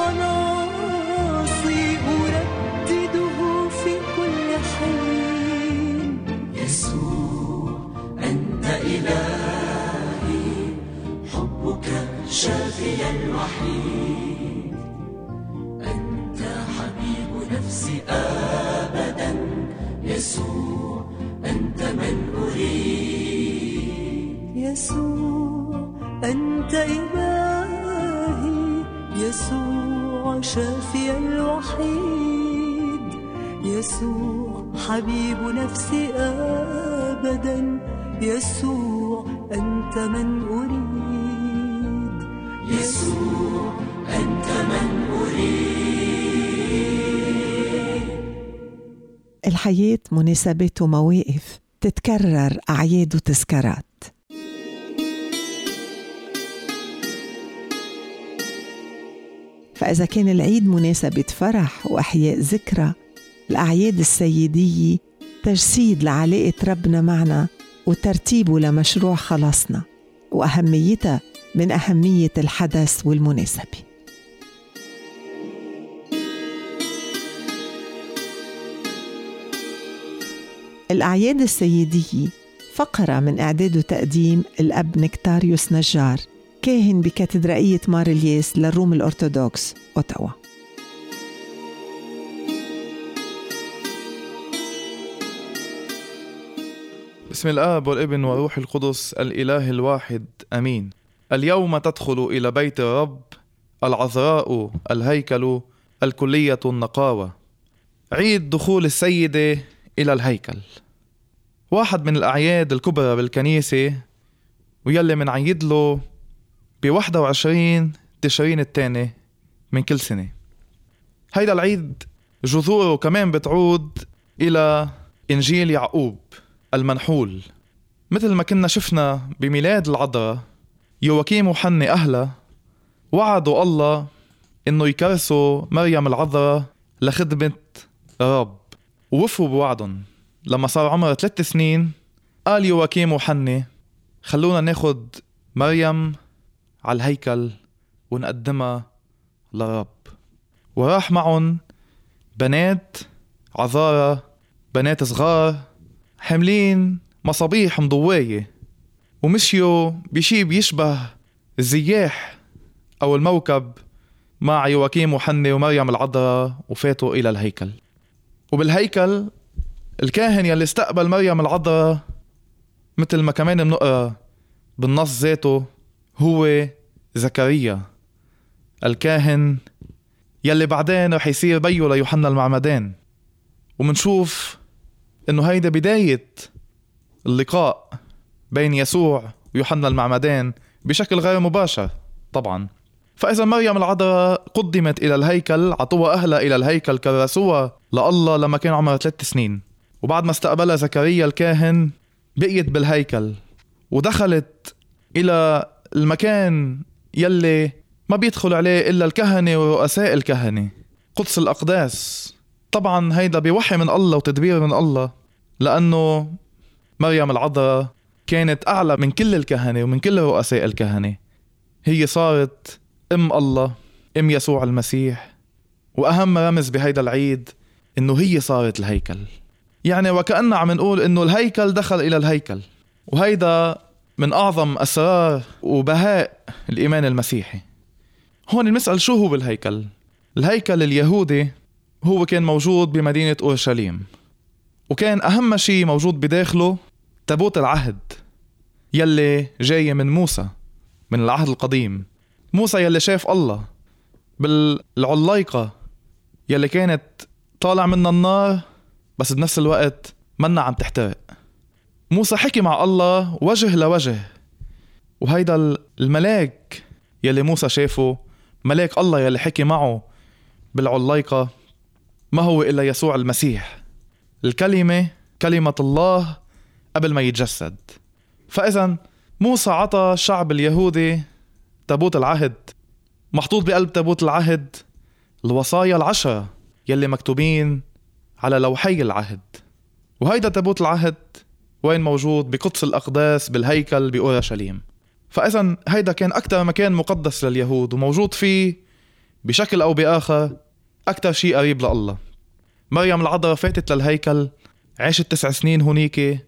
F: خلاصي، أردده في كل حين.
B: يسوع أنت إلهي، حبك شافي الوحيد، أنت حبيب نفسي أبدا، يسوع أنت من أريد.
F: يسوع أنت إلهي، يسوع شافي الوحيد، يسوع حبيب نفسي أبدا، يسوع أنت من أريد.
B: يسوع أنت من أريد.
A: الحياة مناسبات ومواقف، تتكرر أعياد وتذكارات. فإذا كان العيد مناسبة فرح وأحياء ذكرى، الأعياد السيدية تجسيد لعلاقة ربنا معنا وترتيبه لمشروع خلاصنا، وأهميتها من أهمية الحدث والمناسبة. الأعياد السيدية فقرة من إعداد وتقديم الأب نكتاريوس نجار، كاهن بكاتدرائية مار الياس للروم الأرثوذكس أوتاوا.
I: بسم الآب والابن وروح القدس الإله الواحد أمين. اليوم تدخل إلى بيت الرب العذراء الهيكل الكلية النقاوة. عيد دخول السيدة إلى الهيكل، واحد من الأعياد الكبرى بالكنيسة، ويلي منعيد له بواحدة وعشرين تشرين الثاني من كل سنة. هيدا العيد جذوره كمان بتعود إلى إنجيل يعقوب المنحول. مثل ما كنا شفنا بميلاد العذراء، يواكيم وحنة أهلها وعدوا الله إنه يكرسوا مريم العذراء لخدمة الرب، ووفوا بوعدهم. لما صار عمرها ثلاث سنين قال يواكيم وحنة خلونا ناخد مريم على الهيكل ونقدمها للرب. وراح معهم بنات عذارى، بنات صغار حملين مصابيح مضواية، ومشيوا بشي بيشبه الزياح أو الموكب مع يواكيم وحنة ومريم العذراء، وفاتوا إلى الهيكل. وبالهيكل الكاهن يلي استقبل مريم العذراء مثل ما كمان بنقرأ بالنص ذاته هو زكريا الكاهن يلي بعدين رح يصير بيو ليوحنا المعمدان. ومنشوف إنه هيدا بداية اللقاء بين يسوع ويوحنا المعمدان بشكل غير مباشر طبعا. فإذا مريم العذراء قدمت إلى الهيكل، عطوها أهلها إلى الهيكل، كرسوها لله لما كان عمرها ثلاث سنين. وبعد ما استقبلها زكريا الكاهن بقيت بالهيكل ودخلت إلى المكان يلي ما بيدخل عليه إلا الكهنة ورؤساء الكهنة، قدس الأقداس. طبعا هيدا بوحي من الله وتدبير من الله، لأنه مريم العذراء كانت أعلى من كل الكهنة ومن كل رؤساء الكهنة. هي صارت أم الله، أم يسوع المسيح. وأهم رمز بهيدا العيد إنه هي صارت الهيكل، يعني وكأننا عم نقول إنه الهيكل دخل إلى الهيكل. وهيدا من أعظم أسرار وبهاء الإيمان المسيحي. هون المسأل شو هو بالهيكل؟ الهيكل اليهودي هو كان موجود بمدينة أورشليم، وكان أهم شيء موجود بداخله تابوت العهد يلي جاي من موسى من العهد القديم. موسى يلي شاف الله بالعلايقة يلي كانت طالع منها النار بس بنفس الوقت منا عم تحترق. موسى حكي مع الله وجه لوجه، وهيدا الملاك يلي موسى شافه، ملاك الله يلي حكي معه بالعلايقة، ما هو إلا يسوع المسيح، الكلمة، كلمة الله قبل ما يتجسد. فإذا موسى عطى الشعب اليهودي تابوت العهد، محطوط بقلب تابوت العهد الوصايا العشرة يلي مكتوبين على لوحي العهد. وهيدا تابوت العهد وين موجود؟ بقدس الأقداس بالهيكل بأورشليم. فإذا هيدا كان أكتر مكان مقدس لليهود، وموجود فيه بشكل أو بآخر أكتر شيء قريب لله. مريم العذراء فاتت للهيكل، عاشت تسع سنين هونيك،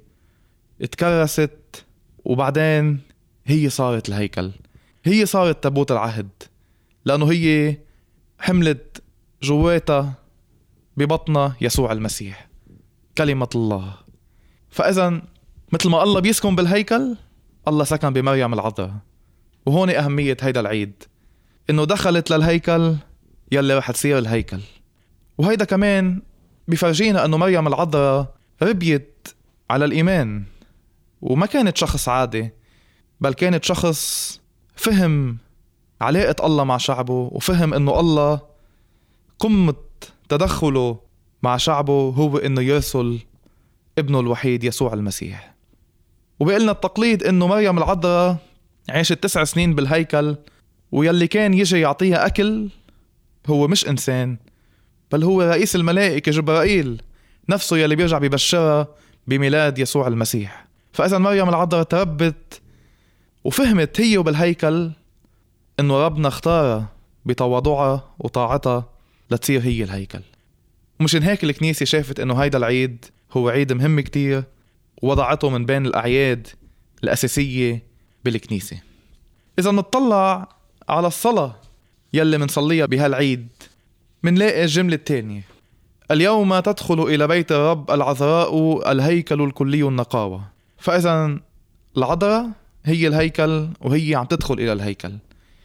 I: اتكرست، وبعدين هي صارت الهيكل، هي صارت تابوت العهد، لأنه هي حملت جواتها ببطنها يسوع المسيح كلمة الله. فإذا مثل ما الله بيسكن بالهيكل، الله سكن بمريم العذراء. وهون أهمية هيدا العيد، إنه دخلت للهيكل يلي رح تصير الهيكل. وهيدا كمان بيفرجينا أنه مريم العذراء ربيت على الإيمان، وما كانت شخص عادي، بل كانت شخص فهم علاقة الله مع شعبه، وفهم أنه الله قمة تدخله مع شعبه هو أنه يرسل ابنه الوحيد يسوع المسيح. وبقلنا التقليد أنه مريم العذراء عاشت تسع سنين بالهيكل، ويلي كان يجي يعطيها أكل هو مش إنسان، بل هو رئيس الملائكة جبرائيل نفسه يلي بيرجع ببشرها بميلاد يسوع المسيح. فإذا مريم العذراء تربت وفهمت هي وبالهيكل إنه ربنا اختارها بتواضعها وطاعتها لتصير هي الهيكل. ومشان هيك الكنيسة شافت إنه هيدا العيد هو عيد مهم كتير، ووضعته من بين الأعياد الأساسية بالكنيسة. إذا نطلع على الصلاة يلي منصليها بهالعيد، منلاقي الجملة التانية: اليوم تدخل إلى بيت الرب العذراء الهيكل الكلي النقاوة. فإذا العذراء هي الهيكل، وهي عم تدخل إلى الهيكل،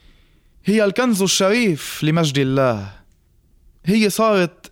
I: هي الكنز الشريف لمجد الله، هي صارت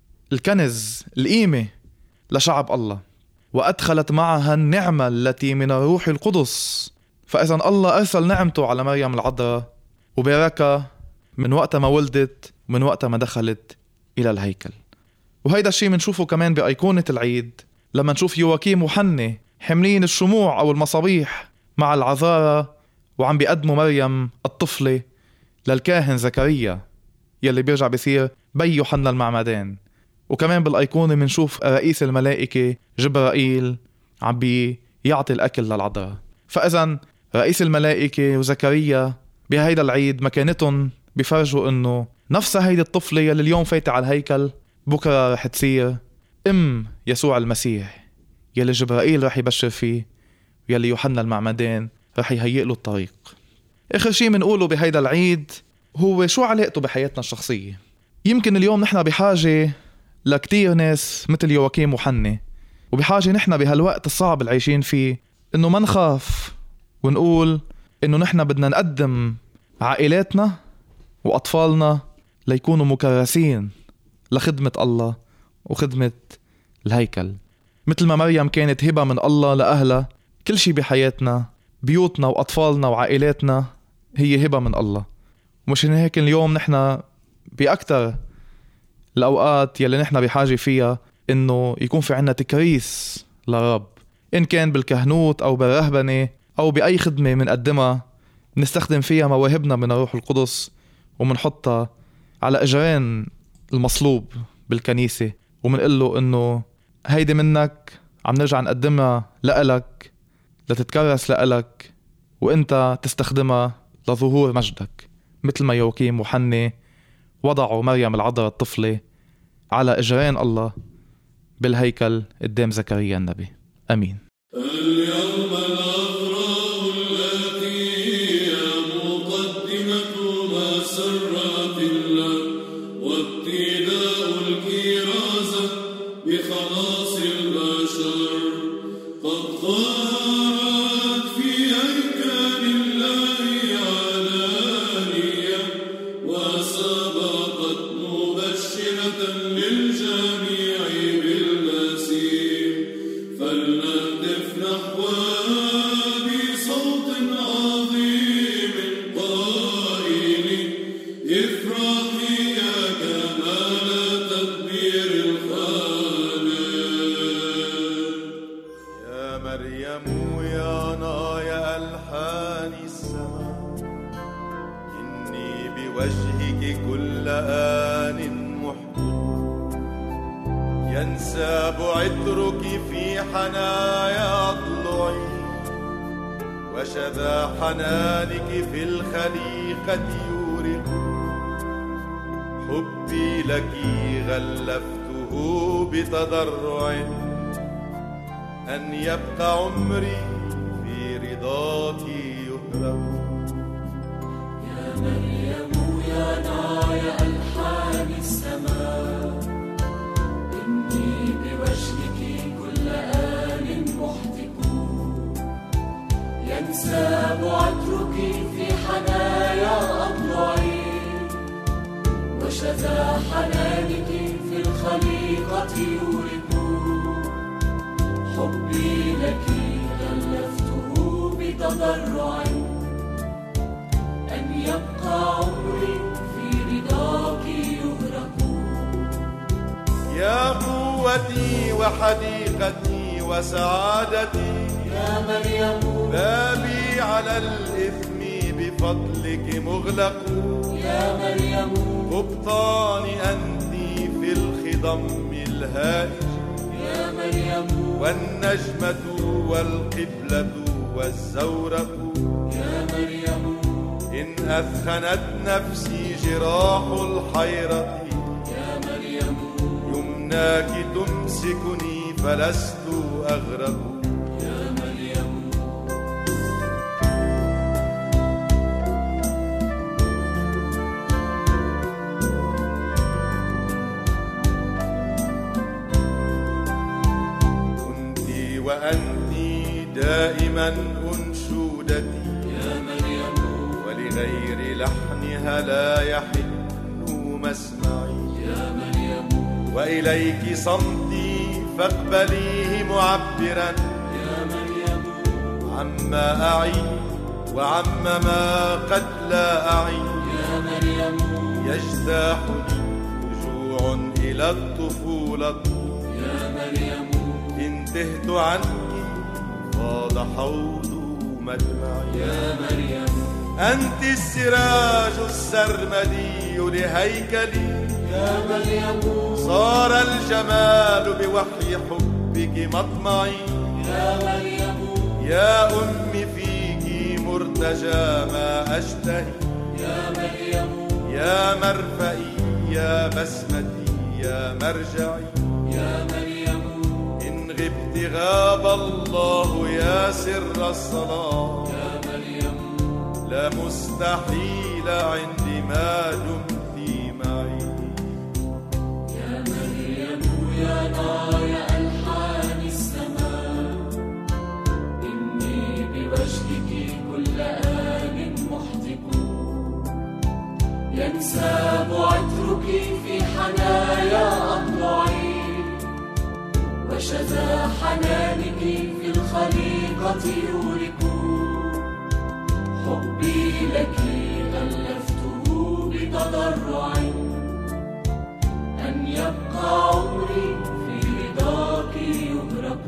I: الكنز القيمة لشعب الله، وأدخلت معها النعمة التي من الروح القدس. فإذا الله أرسل نعمته على مريم العذراء وباركها من وقت ما ولدت، من وقت ما دخلت إلى الهيكل. وهيدا الشيء منشوفه كمان بأيقونة العيد، لما نشوف يواكيم وحنة حملين الشموع أو المصابيح مع العذارى، وعم بيقدموا مريم الطفلة للكاهن زكريا يلي بيرجع بيصير بي يوحنا المعمدان. وكمان بالأيقونة منشوف رئيس الملائكة جبرائيل عم بيعطي الأكل للعذراء. فإذا رئيس الملائكة وزكريا بهيدا العيد مكانتهم بيفرجوا إنه نفس هيدي الطفلة يلي اليوم فايتة على الهيكل بكرة رح تصير أم يسوع المسيح يلي جبرائيل رح يبشر فيه، يلي يوحنا المعمدان رح يهيئ له الطريق. آخر شيء منقوله بهيدا العيد هو شو علاقته بحياتنا الشخصية. يمكن اليوم نحن بحاجة لكتير ناس مثل يواكيم وحنة، وبحاجة نحن بهالوقت الصعب اللي عايشين فيه إنه ما نخاف ونقول إنه نحن بدنا نقدم عائلاتنا وأطفالنا ليكونوا مكرسين لخدمة الله وخدمة الهيكل. مثل ما مريم كانت هبة من الله لأهلها، كل شي بحياتنا، بيوتنا وأطفالنا وعائلاتنا هي هبة من الله. ومش هيك اليوم نحن بأكتر الأوقات يلي نحن بحاجة فيها إنه يكون في عنا تكريس لرب، إن كان بالكهنوت أو بالرهبنة أو بأي خدمة منقدمها نستخدم فيها مواهبنا من الروح القدس ومنحطها على إجرين المصلوب بالكنيسة، ومنقول له إنه هيدي منك عم نرجع نقدمها لألك لتتكرس لألك، وإنت تستخدمها لظهور مجدك، مثل ما يواكيم وحنة وضعوا مريم العذراء الطفلة على إجرين الله بالهيكل قدام زكريا النبي. أمين.
D: اليوم الأغراء التي هي مقدمة مسرات الله وابتداء الكرازة بخلاص البشر قد ظهرت في هيكل الله علانية وسبقت مبشرة للجميع بالمسيح، فلنهتف نحوها بصوت عظيم قائل افرحي يا كمال تدبير الخالق.
J: يا مريم يا نايا ألحان السماء، إني بوجهك كل آن محبوب، ينساب عطرك في حنايا أضلعي، وشذا حنانك في الخليقة يورق. حبي لك غلفته بتضرع، أن يبقى عمري في رضاك يهرب.
B: يا مريم يا نايا ألحان السماء، إني بوجهك كل آن محتك، ينساب عطرك في حنايا أضلعي، وشذا حنانك في الخليقة يورق. حبي لك غلفته بتضرع، أن يبقى عمري في رضاك يهرق.
J: يا قوتي وحديقتي وسعادتي
B: يا مريم،
J: بابي على الإثم بفضلك مغلق.
B: يا مريم،
J: قبطاني أنت في الخضم الهائج.
B: يا مريم،
J: والنجمة والقبلة والزورق.
B: يا مريم،
J: إن أثخنت نفسي جراح الحيرة،
B: يا مريم،
J: يمناك تمسكني فلست أغرب.
B: يا مريم
J: كنت وأنت دائما أنشودتي
B: يا مريم
J: ولغير لحنها لا يحن مسمعي.
B: يا مريم
J: وإليك صمتي فاقبليه معبرا
B: يا مريم
J: عما أعي وعما ما قد لا أعي.
B: يا مريم
J: يجتاحني رجوع إلى الطفولة
B: يا مريم
J: انتهت عنك فاض حوض مدمعي.
B: يا مريم
J: أنت السراج السرمدي لهيكلي
B: يا مريم
J: صار الجمال بوحي حبك مطمعي.
B: يا مريم
J: يا أمي فيك مرتجى ما أشتهي.
B: يا مريم
J: يا مرفئي يا بسمتي يا مرجعي.
B: يا مريم
J: إن غبت غاب الله يا سر الصلاة.
B: يا مريم
J: لا مستحيل عندي ما دمت معي.
B: يا مريم يا نار ألحان السماء إني بوجهك كل آن محتك. ينساب عطرك في حنايا أضلعي وشذا حنانك في الخليقة يورك. حبي لك غلفته بتضرع أن يبقى عمري في رضاك يغرق.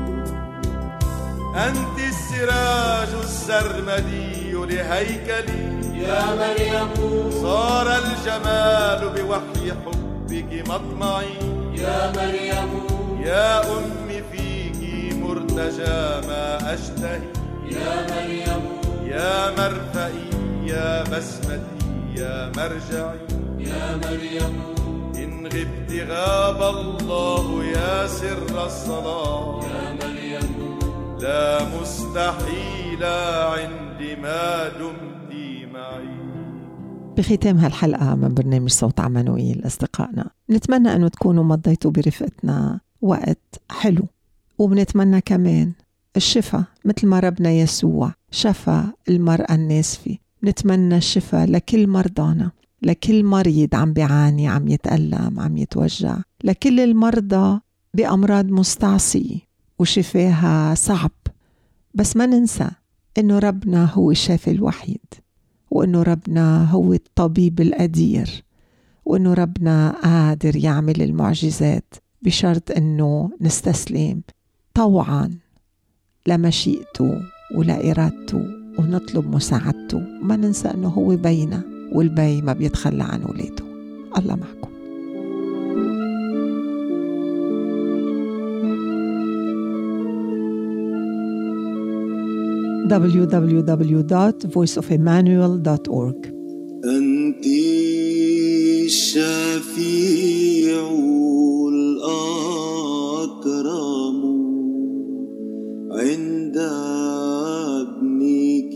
J: أنت السراج السرمدي لهيكلي
B: يا مريم
J: صار الجمال بوحي حبك مطمعي.
B: يا مريم
J: يا أمي فيك مرتجى ما أشتهي.
B: يا مريم
J: يا مرفئي يا بسمتي يا مرجعي.
B: يا مريم
J: إن غبت غاب الله يا سر الصلاة.
B: يا مريم
J: لا مستحيل عندي ما دمت معي.
A: بختام هالحلقة من برنامج صوت عمانوئيل أصدقائنا، نتمنى أنه تكونوا مضيتوا برفقتنا وقت حلو، وبنتمنى كمان الشفاء مثل ما ربنا يسوع شفى المرأة الناسفة. نتمنى الشفاء لكل مرضانا، لكل مريض عم بيعاني، عم يتألم، عم يتوجع، لكل المرضى بأمراض مستعصية وشفاها صعب. بس ما ننسى إنه ربنا هو الشافي الوحيد، وإنه ربنا هو الطبيب القدير، وإنه ربنا قادر يعمل المعجزات بشرط إنه نستسلم طوعاً لمشيئته ولإرادته ونطلب مساعدته. ما ننسى إنه هو بينا، والبي ما بيتخلى عن ولاده. الله معكم. دبليو دبليو دبليو دوت فويس اوف إيمانويل دوت أورج.
K: أنت الشفيع الأكرم عند ابنك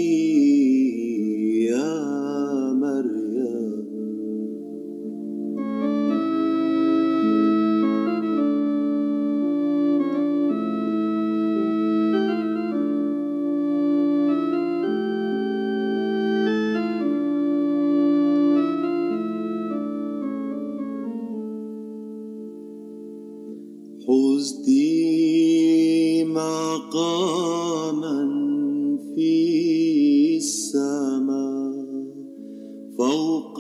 K: يا مريم. حزتي مقاما في السماء فوق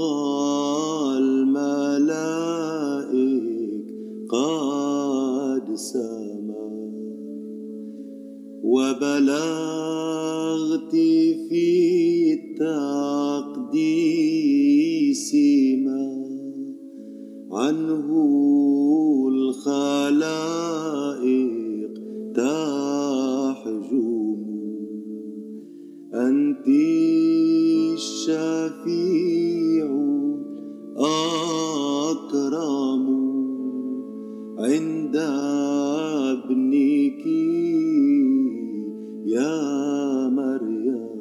K: الملائك قد سما، وبلغت في التقديس ما عنه الخلائق تحجم. أنت الشفيع أكرم عند ابنك يا مريم.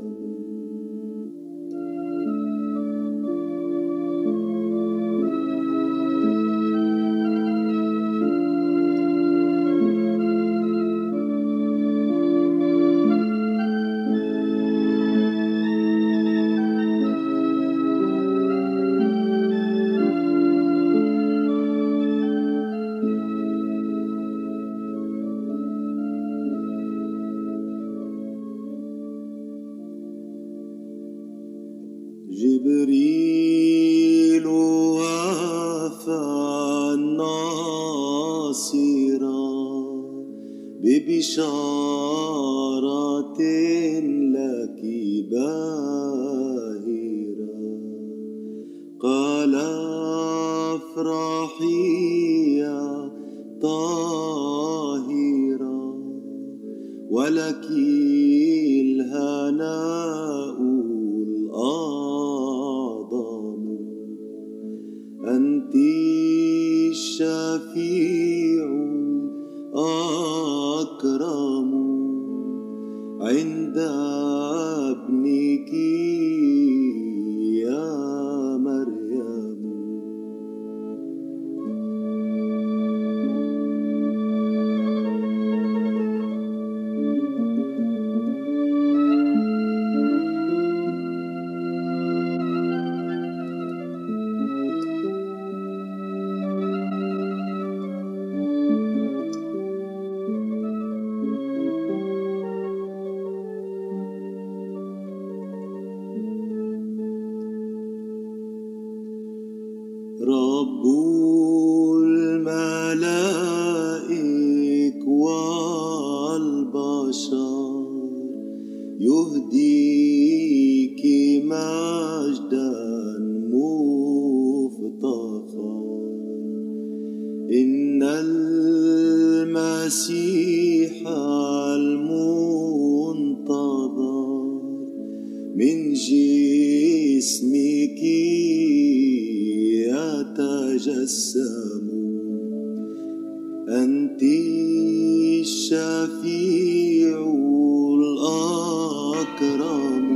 K: جبريل وافى الناصرة ببشارة لك باهرة، قال افرحي يا طاهرة ولك الهناء الأعظم، أنت الشفيع الأكرم عند ابنك يا مريم. رب الملائك والبشر يهديك مجدا مفتخر، إن المسيح المنتظر من جسمك يتجسم، أنت الشفيع الأكرم